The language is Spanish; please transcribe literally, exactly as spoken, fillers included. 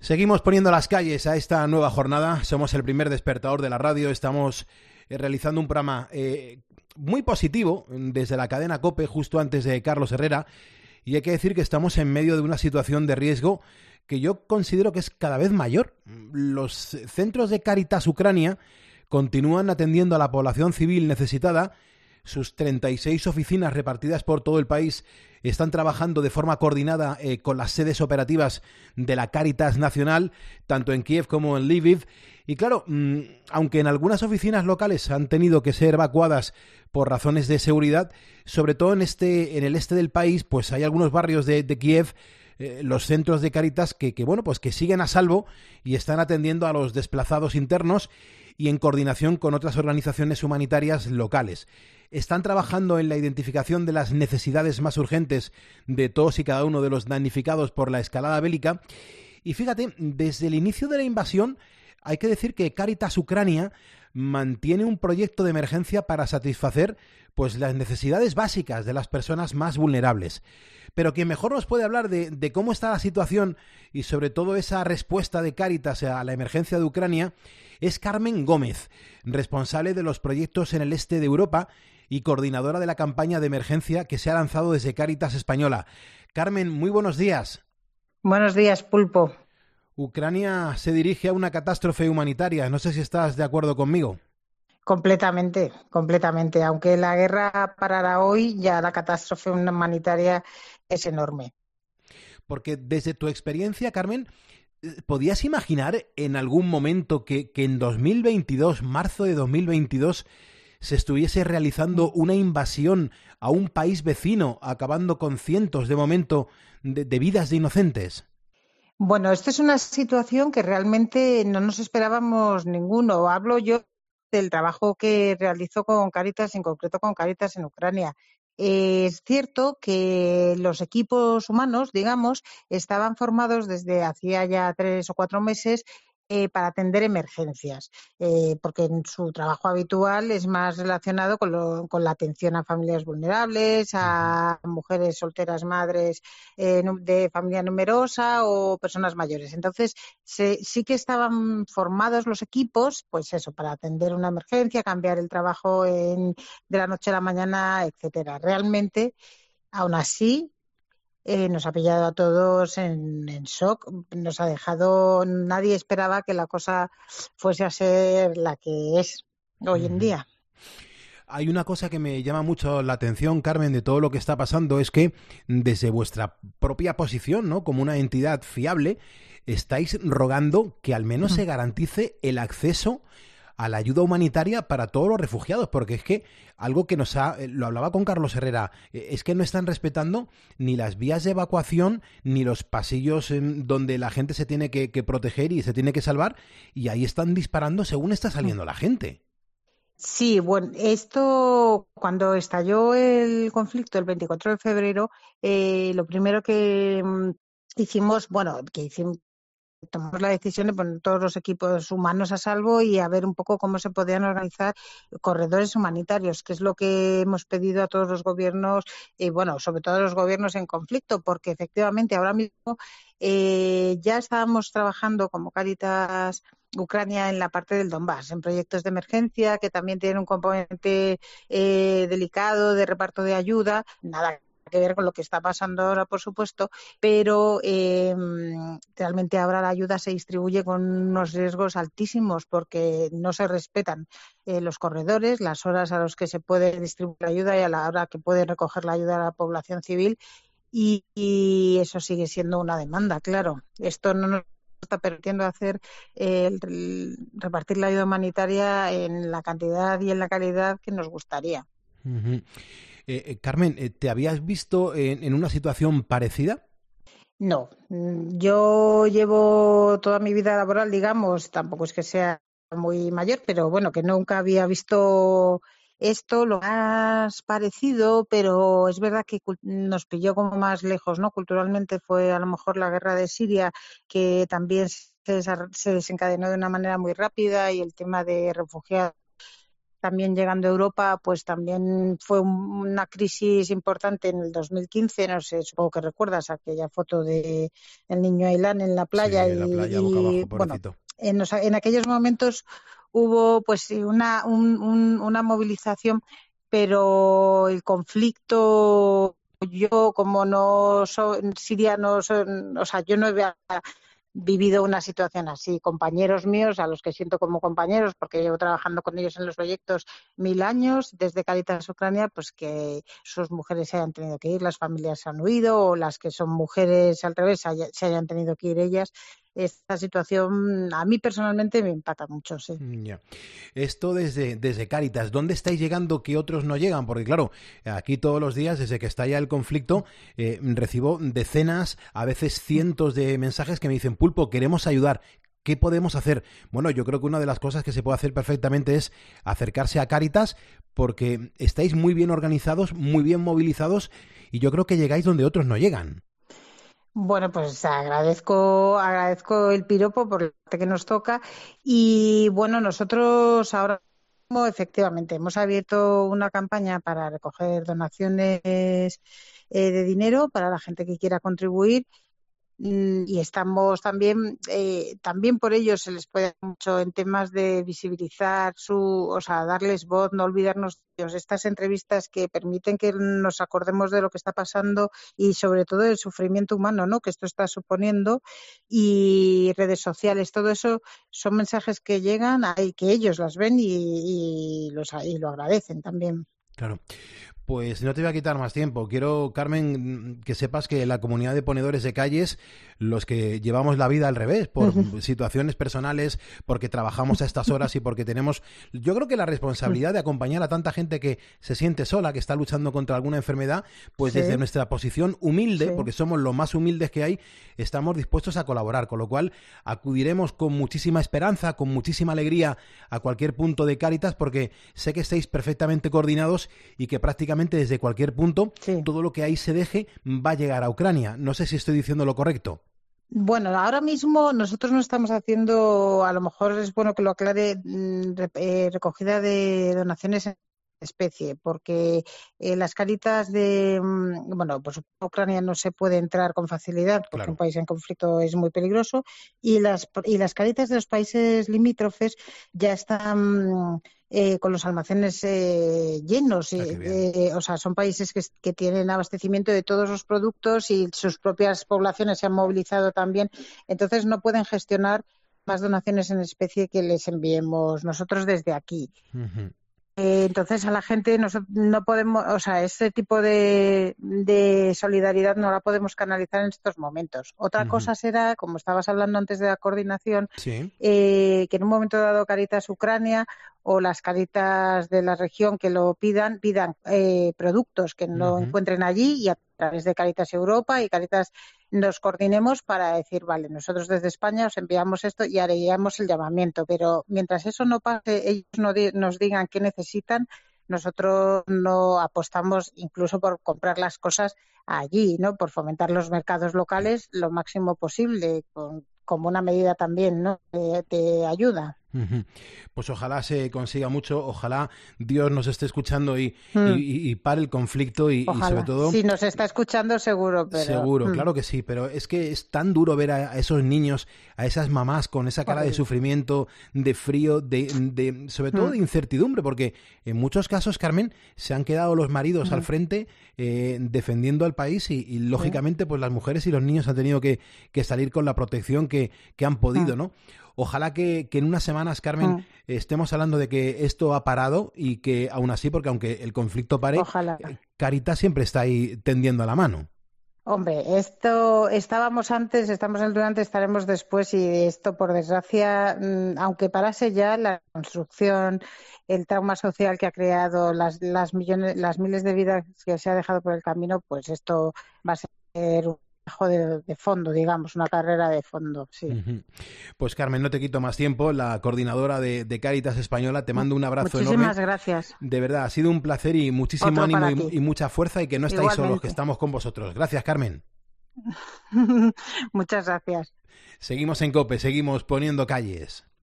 Seguimos poniendo las calles a esta nueva jornada. Somos el primer despertador de la radio. Estamos eh, realizando un programa eh, muy positivo desde la cadena COPE, justo antes de Carlos Herrera. Y hay que decir que estamos en medio de una situación de riesgo que yo considero que es cada vez mayor. Los centros de Cáritas Ucrania continúan atendiendo a la población civil necesitada. Sus treinta y seis oficinas repartidas por todo el país están trabajando de forma coordinada eh, con las sedes operativas de la Cáritas Nacional, tanto en Kiev como en Lviv. Y claro, mmm, aunque en algunas oficinas locales han tenido que ser evacuadas por razones de seguridad, sobre todo en este, en el este del país, pues hay algunos barrios de, de Kiev, eh, los centros de Cáritas que, que, bueno, pues que siguen a salvo y están atendiendo a los desplazados internos y en coordinación con otras organizaciones humanitarias locales. Están trabajando en la identificación de las necesidades más urgentes de todos y cada uno de los damnificados por la escalada bélica. Y fíjate, desde el inicio de la invasión, hay que decir que Cáritas Ucrania mantiene un proyecto de emergencia para satisfacer pues las necesidades básicas de las personas más vulnerables. Pero quien mejor nos puede hablar de, de cómo está la situación y sobre todo esa respuesta de Cáritas a la emergencia de Ucrania es Carmen Gómez, responsable de los proyectos en el este de Europa y coordinadora de la campaña de emergencia que se ha lanzado desde Cáritas Española. Carmen, muy buenos días. Buenos días, Pulpo. Ucrania se dirige a una catástrofe humanitaria. No sé si estás de acuerdo conmigo. Completamente, completamente. Aunque la guerra parara hoy, ya la catástrofe humanitaria es enorme. Porque desde tu experiencia, Carmen, ¿podías imaginar en algún momento que, que en dos mil veintidós, marzo de dos mil veintidós, se estuviese realizando una invasión a un país vecino, acabando con cientos de momento de, de vidas de inocentes? Bueno, esto es una situación que realmente no nos esperábamos ninguno. Hablo yo del trabajo que realizo con Cáritas, en concreto con Cáritas en Ucrania. Eh, es cierto que los equipos humanos, digamos, estaban formados desde hacía ya tres o cuatro meses eh, para atender emergencias, eh, porque en su trabajo habitual es más relacionado con, lo, con la atención a familias vulnerables, a mujeres solteras, madres eh, de familia numerosa o personas mayores. Entonces, se, sí que estaban formados los equipos, pues eso, para atender una emergencia, cambiar el trabajo en, de la noche a la mañana, etcétera. Realmente, aún así, Eh, nos ha pillado a todos en, en shock, nos ha dejado, nadie esperaba que la cosa fuese a ser la que es hoy en día. Hay una cosa que me llama mucho la atención, Carmen, de todo lo que está pasando, es que desde vuestra propia posición, ¿no?, como una entidad fiable, estáis rogando que al menos se garantice el acceso a la ayuda humanitaria para todos los refugiados, porque es que algo que nos ha, lo hablaba con Carlos Herrera, es que no están respetando ni las vías de evacuación ni los pasillos en donde la gente se tiene que, que proteger y se tiene que salvar, y ahí están disparando según está saliendo la gente. Sí, bueno, esto cuando estalló el conflicto el veinticuatro de febrero, eh, lo primero que mm, hicimos, bueno, que hicimos tomamos la decisión de poner todos los equipos humanos a salvo y a ver un poco cómo se podían organizar corredores humanitarios, que es lo que hemos pedido a todos los gobiernos, y bueno, sobre todo a los gobiernos en conflicto, porque efectivamente ahora mismo eh, ya estábamos trabajando como Cáritas Ucrania en la parte del Donbass, en proyectos de emergencia que también tienen un componente eh, delicado de reparto de ayuda, nada que ver con lo que está pasando ahora, por supuesto, pero eh, realmente ahora la ayuda se distribuye con unos riesgos altísimos porque no se respetan eh, los corredores, las horas a las que se puede distribuir la ayuda y a la hora que puede recoger la ayuda a la población civil y, y eso sigue siendo una demanda, claro. Esto no nos está permitiendo hacer eh, el, el, repartir la ayuda humanitaria en la cantidad y en la calidad que nos gustaría. Uh-huh. Eh, eh, Carmen, ¿te habías visto en, en una situación parecida? No, yo llevo toda mi vida laboral, digamos, tampoco es que sea muy mayor, pero bueno, que nunca había visto esto, lo más parecido, pero es verdad que nos pilló como más lejos, ¿no? Culturalmente fue a lo mejor la guerra de Siria, que también se desencadenó de una manera muy rápida y el tema de refugiados también llegando a Europa, pues también fue un, una crisis importante en el dos mil quince, no sé, supongo que recuerdas aquella foto de el niño Ailán en la Sí, playa en la playa boca y, y abajo, bueno, pobrecito. en, los, en aquellos momentos hubo pues sí, una, un, un, una movilización, pero el conflicto, yo como no soy siriano, soy, o sea, yo no he vivido una situación así. Compañeros míos, a los que siento como compañeros, porque llevo trabajando con ellos en los proyectos mil años, desde Cáritas Ucrania, pues que sus mujeres se hayan tenido que ir, las familias se han huido, o las que son mujeres al revés se hayan tenido que ir ellas. Esta situación a mí personalmente me impacta mucho, sí. Ya. Esto desde, desde Cáritas, ¿dónde estáis llegando que otros no llegan? Porque claro, aquí todos los días, desde que estalla el conflicto, eh, recibo decenas, a veces cientos de mensajes que me dicen, Pulpo, queremos ayudar. ¿Qué podemos hacer? Bueno, yo creo que una de las cosas que se puede hacer perfectamente es acercarse a Cáritas, porque estáis muy bien organizados, muy bien movilizados, y yo creo que llegáis donde otros no llegan. Bueno, pues agradezco, agradezco el piropo por la parte que nos toca y bueno, nosotros ahora mismo efectivamente hemos abierto una campaña para recoger donaciones eh, de dinero para la gente que quiera contribuir. Y estamos también, eh, también por ello se les puede mucho en temas de visibilizar su, o sea, darles voz, no olvidarnos de ellos. Estas entrevistas que permiten que nos acordemos de lo que está pasando y sobre todo del sufrimiento humano, ¿no?, que esto está suponiendo, y redes sociales, todo eso son mensajes que llegan y que ellos las ven y, y, los, y lo agradecen también. Claro. Pues no te voy a quitar más tiempo. Quiero, Carmen, que sepas que la comunidad de ponedores de calles, los que llevamos la vida al revés, por uh-huh. situaciones personales, porque trabajamos a estas horas y porque tenemos, yo creo que la responsabilidad de acompañar a tanta gente que se siente sola, que está luchando contra alguna enfermedad, pues sí. desde nuestra posición humilde, sí. porque somos los más humildes que hay, estamos dispuestos a colaborar, con lo cual acudiremos con muchísima esperanza, con muchísima alegría a cualquier punto de Cáritas, porque sé que estáis perfectamente coordinados y que prácticamente desde cualquier punto, sí. todo lo que ahí se deje va a llegar a Ucrania. No sé si estoy diciendo lo correcto. Bueno, ahora mismo nosotros no estamos haciendo, a lo mejor es bueno que lo aclare, eh, recogida de donaciones en especie, porque eh, las Cáritas de, bueno, pues Ucrania no se puede entrar con facilidad porque claro. un país en conflicto es muy peligroso, y las y las Cáritas de los países limítrofes ya están eh, con los almacenes eh, llenos, ah, eh, o sea, son países que, que tienen abastecimiento de todos los productos y sus propias poblaciones se han movilizado también, entonces no pueden gestionar más donaciones en especie que les enviemos nosotros desde aquí. Uh-huh. Eh, entonces a la gente no, no podemos, o sea, ese tipo de, de solidaridad no la podemos canalizar en estos momentos. Otra uh-huh. cosa será, como estabas hablando antes de la coordinación, sí. eh, que en un momento dado Cáritas Ucrania o las Cáritas de la región que lo pidan, pidan eh, productos que no uh-huh. encuentren allí, y a través de Cáritas Europa y Cáritas nos coordinemos para decir, vale, nosotros desde España os enviamos esto y haríamos el llamamiento, pero mientras eso no pase, ellos no di- nos digan qué necesitan, nosotros no apostamos incluso por comprar las cosas allí, ¿no?, por fomentar los mercados locales lo máximo posible, con, como una medida también, ¿no?, de, de ayuda. Pues ojalá se consiga mucho, ojalá Dios nos esté escuchando y, mm. y, y pare el conflicto y, y sobre todo... Si nos está escuchando seguro, pero... Seguro, mm. claro que sí, pero es que es tan duro ver a esos niños, a esas mamás con esa cara okay. de sufrimiento, de frío, de, de sobre todo mm. de incertidumbre, porque en muchos casos, Carmen, se han quedado los maridos mm. al frente eh, defendiendo al país y, y lógicamente pues las mujeres y los niños han tenido que, que salir con la protección que, que han podido, mm. ¿no? Ojalá que, que en unas semanas, Carmen, mm. estemos hablando de que esto ha parado y que aún así, porque aunque el conflicto pare, Ojalá. Cáritas siempre está ahí tendiendo a la mano. Hombre, esto estábamos antes, estamos en el durante, estaremos después, y esto, por desgracia, aunque parase ya la construcción, el trauma social que ha creado, las, las millones, las miles de vidas que se ha dejado por el camino, pues esto va a ser un De, de fondo, digamos, una carrera de fondo, sí. Uh-huh. Pues Carmen, no te quito más tiempo, la coordinadora de, de Cáritas Española, te mando un abrazo Muchísimas enorme. Muchísimas gracias. De verdad, ha sido un placer y muchísimo Otro ánimo y, y mucha fuerza, y que no estáis Igualmente. solos, que estamos con vosotros. Gracias, Carmen. Muchas gracias. Seguimos en COPE, seguimos poniendo calles.